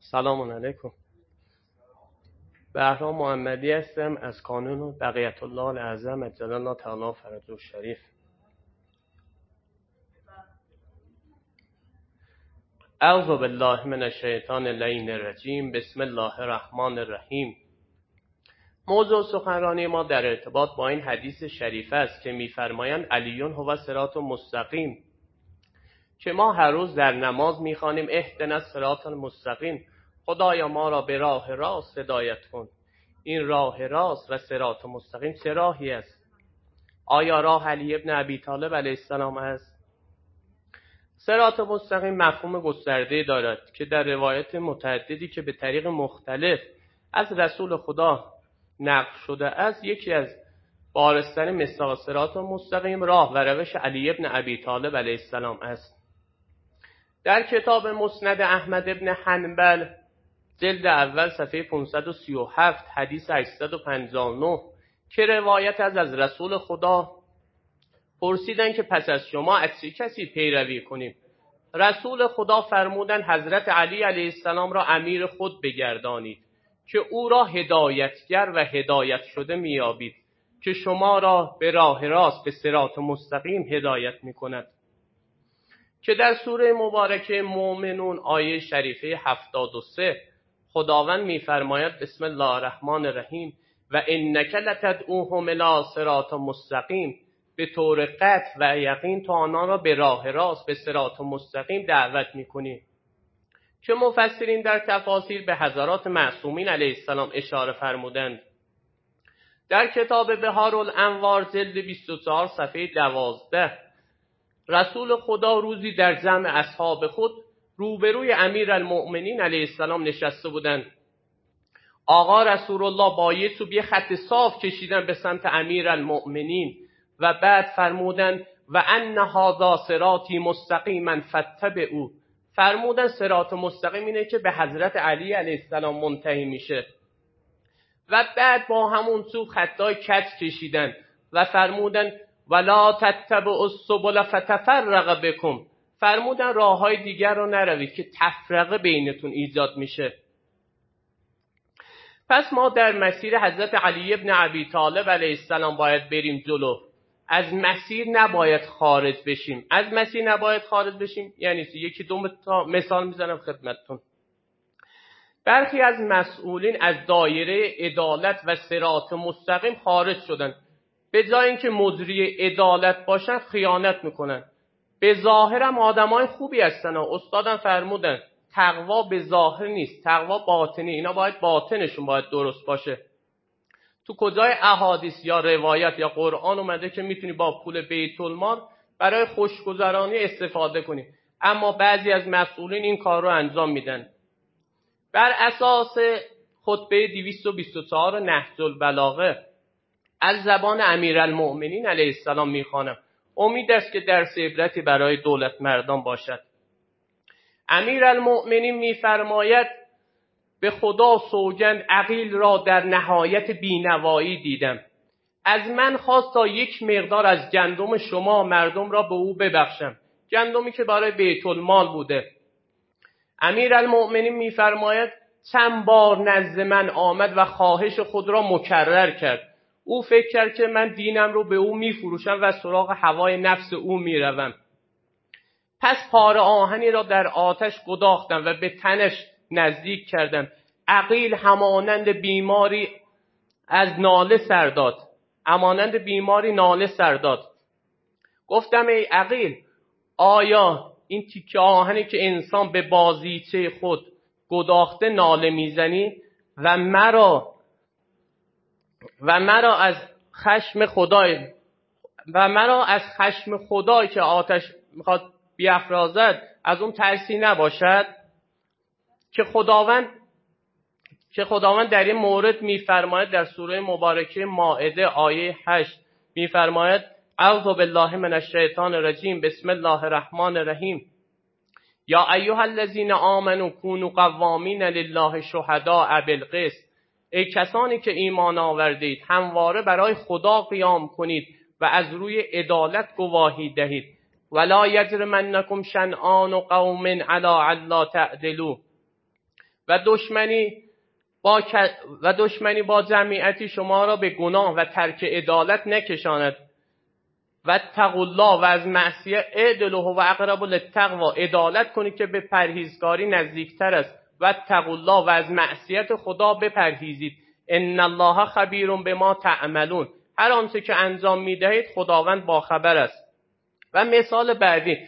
سلام علیکم. بهرام محمدی هستم از کانون بقیت الله الاعظم اجل الله تعالی فرجه الشریف. اعوذ بالله من الشیطان اللعین الرجیم. بسم الله الرحمن الرحیم. موضوع سخنرانی ما در ارتباط با این حدیث شریف است که می‌فرمایند علیون هو صراط مستقیم، که ما هر روز در نماز می‌خوانیم اهدنا الصراط المستقیم، خدایا ما را به راه راست هدایت کن. این راه راست و صراط مستقیم چه راهی است؟ آیا راه علی ابن ابی طالب علیه السلام است؟ صراط مستقیم مفهوم گسترده دارد که در روایت متعددی که به طریق مختلف از رسول خدا نقل شده است، یکی از بارستن مصداق صراط مستقیم راه و روش علی ابن ابی طالب علیه السلام است. در کتاب مسند احمد ابن حنبل جلد اول صفحه 537 حدیث 859 که روایت از رسول خدا پرسیدن که پس از شما از چه کسی پیروی کنیم؟ رسول خدا فرمودند حضرت علی علیه السلام را امیر خود بگردانید که او را هدایتگر و هدایت شده میابید که شما را به راه راست به صراط مستقیم هدایت میکند. که در سوره مبارکه مومنون آیه شریفه 73 خداوند میفرماید بسم الله الرحمن الرحیم و انک لتدعوهم الی صراط مستقیم، به طور قطع و یقین تو آنان را به راه راست به صراط مستقیم دعوت میکنی. که مفسرین در تفاسیر به حضرات معصومین علیه السلام اشاره فرمودند. در کتاب بحار الانوار جلد 24 صفحه 12 رسول خدا روزی در جمع اصحاب خود روبروی امیرالمؤمنین علیه السلام نشسته بودند. آقا رسول الله با یه خط صاف کشیدن به سمت امیرالمؤمنین و بعد فرمودند و ان هذا صراطی مستقیما فاتبعوه. فرمودند صراط مستقیم اینه که به حضرت علی علیه السلام منتهی میشه. و بعد با همون خطای کج کشیدن و فرمودند ولا تتبعوا السبل فتفرق بكم. فرمودن راههای دیگر رو نروید که تفرقه بینتون ایجاد میشه. پس ما در مسیر حضرت علی ابن ابی طالب علیه السلام باید بریم جلو، از مسیر نباید خارج بشیم. از مسیر نباید خارج بشیم یعنی یکی دو مثال میزنم خدمتتون. برخی از مسئولین از دایره عدالت و صراط مستقیم خارج شدن، به جای اینکه مجری عدالت باشن خیانت میکنن. به ظاهر هم آدمای خوبی هستن. استادم فرمودن تقوا به ظاهر نیست، تقوا باطنی. اینا باید باطنشون باید درست باشه. تو کجای احادیث یا روایت یا قرآن اومده که میتونی با پول بیت المال برای خوشگذرانی استفاده کنی؟ اما بعضی از مسئولین این کار رو انجام میدن. بر اساس خطبه 224 نهج البلاغه از زبان امیرالمؤمنین علیه السلام میخوانم. امید است که درس عبرتی برای دولت مردان باشد. امیرالمؤمنین میفرماید به خدا سوگند عقیل را در نهایت بینوایی دیدم. از من خواست تا یک مقدار از گندم شما مردم را به او ببخشم، گندمی که برای بیت المال بوده. امیرالمؤمنین میفرماید چند بار نزد من آمد و خواهش خود را مکرر کرد. او فکر کرد که من دینم رو به او میفروشم و سراغ هوای نفس او میروم. پس پاره آهنی را در آتش گداختم و به تنش نزدیک کردم. عقیل همانند بیماری از ناله سر داد. همانند بیماری ناله سر داد. گفتم ای عقیل، آیا این تیکه آهنی که انسان به بازیچه خود گداخته ناله میزنی و مرا از خشم خدای که آتش میخواد بیافرازد از اون ترسی نباشد؟ که خداوند در این مورد میفرماید در سوره مبارکه مائده آیه 8 میفرماید اعوذ بالله من الشیطان الرجیم بسم الله الرحمن الرحیم یا ایها الذین آمنوا کونوا قوامین لله شهداء بالقسط. ای کسانی که ایمان آوردید همواره برای خدا قیام کنید و از روی عدالت گواهی دهید. ولا یجرمنکم شنآن قوم علی الا تعدلوا. و دشمنی با جمعیتی شما را به گناه و ترک عدالت نکشاند. و اتقوا الله و از معصیت اعدلوا و اقرب للتقوا، عدالت کنید که به پرهیزکاری نزدیکتر است. و اتقوا الله و از معصیت خدا بپرهیزید. ان الله خبیر بما تعملون، هر آنچه که انجام میدهید خداوند با خبر است. و مثال بعدی،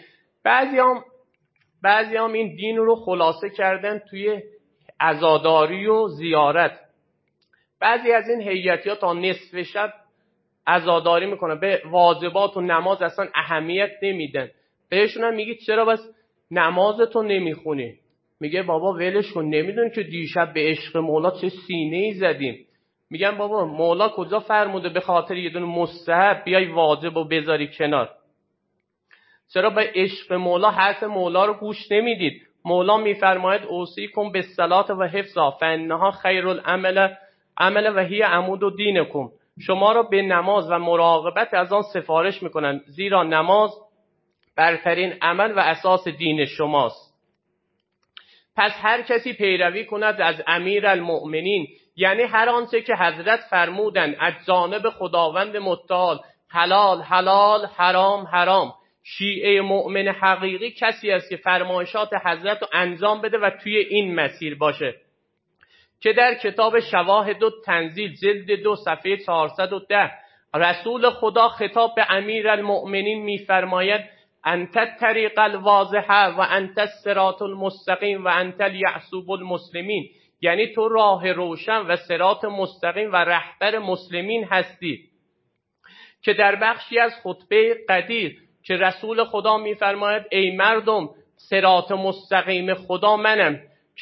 بعضیام این دین رو خلاصه کردن توی عزاداری و زیارت. بعضی از این هیئتی‌ها تا نصف شب عزاداری میکنن، به واجبات و نماز اصلا اهمیت نمیدن. بهشون هم میگی چرا بس نمازتو نمیخونی؟ میگه بابا ولش کن، نمیدونی که دیشب به عشق مولا چه سینه‌ای زدیم. میگن بابا مولا کجا فرموده به خاطر یه دونه مستحب بیای واجب و بذاری کنار؟ چرا به عشق مولا حرف مولا رو گوش نمیدید؟ مولا میفرماید اوصیکم بالصلاة و حفظها فانها خیر العمل و هی عمود دینکم، شما را به نماز و مراقبت از آن سفارش میکنن، زیرا نماز برترین عمل و اساس دین شماست. پس هر کسی پیروی کند از امیرالمؤمنین، یعنی هر آنچه که حضرت فرمودند از جانب خداوند متعال، حلال حلال، حرام حرام. شیعه مؤمن حقیقی کسی است که فرمایشات حضرت رو انجام بده و توی این مسیر باشه، که در کتاب شواهد التنزیل جلد 2 صفحه 410 رسول خدا خطاب به امیرالمؤمنین میفرماید انت الطریق الواضحه و انت الصراط المستقیم و انت الیعصوب المسلمین، یعنی تو راه روشن و صراط مستقیم و رهبر مسلمین هستی. که در بخشی از خطبه قدیر که رسول خدا میفرماید ای مردم صراط مستقیم خدا منم که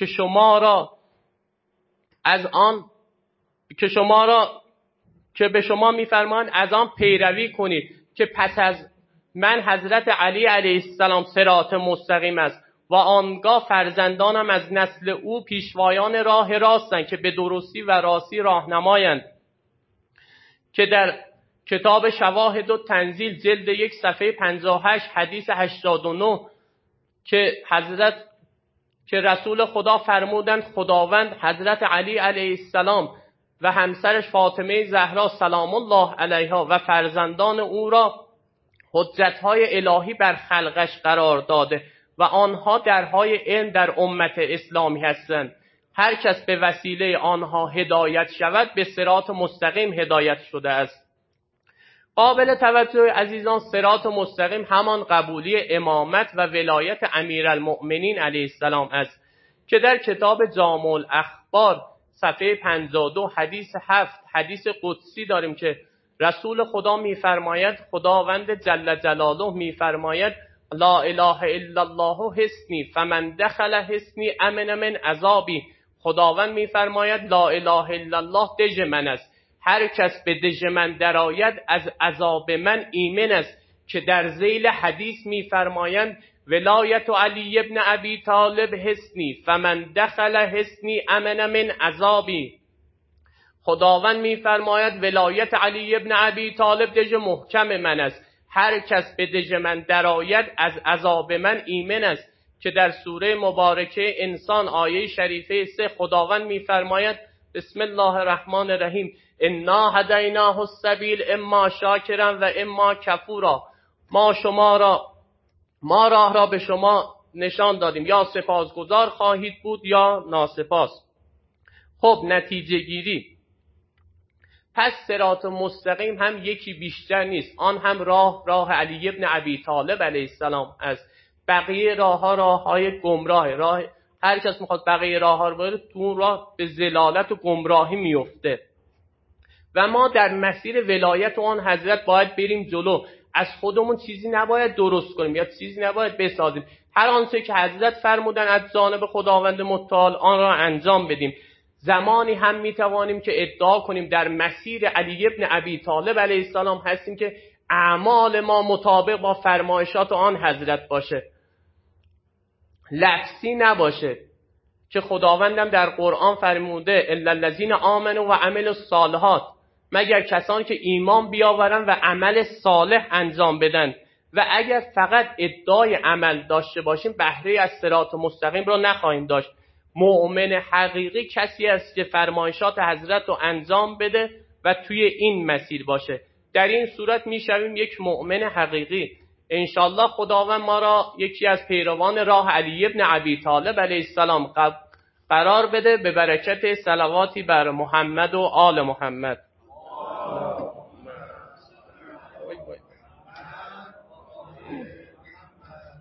به شما میفرماند از آن پیروی کنید، که پس از من حضرت علی علیه السلام صراط مستقیم است و آنگاه فرزندانم از نسل او پیشوایان راه راستند که به درستی و راستی راهنمایند. که در کتاب شواهد التنزیل جلد 1 صفحه 58 حدیث 89 که رسول خدا فرمودند خداوند حضرت علی علیه السلام و همسرش فاطمه زهرا سلام الله علیها و فرزندان او را حجت‌های الهی بر خلقش قرار داده و آنها درهای علم در امت اسلامی هستند. هر کس به وسیله آنها هدایت شود به صراط مستقیم هدایت شده است. قابل توجه عزیزان، صراط مستقیم همان قبولی امامت و ولایت امیرالمؤمنین علیه السلام است که در کتاب جامع الاخبار صفحه 52 حدیث 7 حدیث قدسی داریم که رسول خدا میفرماید، خداوند جل جلاله میفرماید لا اله الا الله حصنی فمن دخل حصنی امن من عذابی. خداوند میفرماید لا اله الا الله دژ من است، هر کس به دژ من درآید از عذاب من ایمن است. که در ذیل حدیث میفرمایند ولایت علی ابن ابی طالب حصنی فمن دخل حصنی امن من عذابی. خداوند میفرماید ولایت علی ابن ابی طالب دژ محکم من است، هر کس به دژ من درآید از عذاب من ایمن است. که در سوره مبارکه انسان آیه شریفه 3 خداوند میفرماید بسم الله الرحمن الرحیم انا هدیناه السبیل اما شاکرا و اما کفورا. ما راه را به شما نشان دادیم، یا سپاسگزار خواهید بود یا ناسپاس. خب نتیجه گیری، پس صراط مستقیم هم یکی بیشتر نیست، آن هم راه علی ابن ابی طالب علیه السلام است. بقیه راههای گمراه، هر کس میخواد بقیه راهها رو بره تو اون راه به ضلالت و گمراهی میفته و ما در مسیر ولایت آن حضرت باید بریم جلو. از خودمون چیزی نباید درست کنیم یا چیزی نباید بسازیم، هر آنچه که حضرت فرمودن از جانب خداوند متعال آن را انجام بدیم. زمانی هم میتوانیم که ادعا کنیم در مسیر علی ابن ابی طالب علیه السلام هستیم که اعمال ما مطابق با فرمایشات آن حضرت باشه، لفظی نباشه. که خداوندم در قرآن فرموده الا الذین آمنوا و عملوا الصالحات، مگر کسانی که ایمان بیاورن و عمل صالح انجام بدن. و اگر فقط ادعای عمل داشته باشیم بهره از صراط مستقیم را نخواهیم داشت. مؤمن حقیقی کسی است که فرمایشات حضرت رو انجام بده و توی این مسیر باشه. در این صورت میشویم یک مؤمن حقیقی. انشالله خداوند ما را یکی از پیروان راه علی ابن ابی طالب علیه السلام قرار بده به برکت صلواتی بر محمد و آل محمد.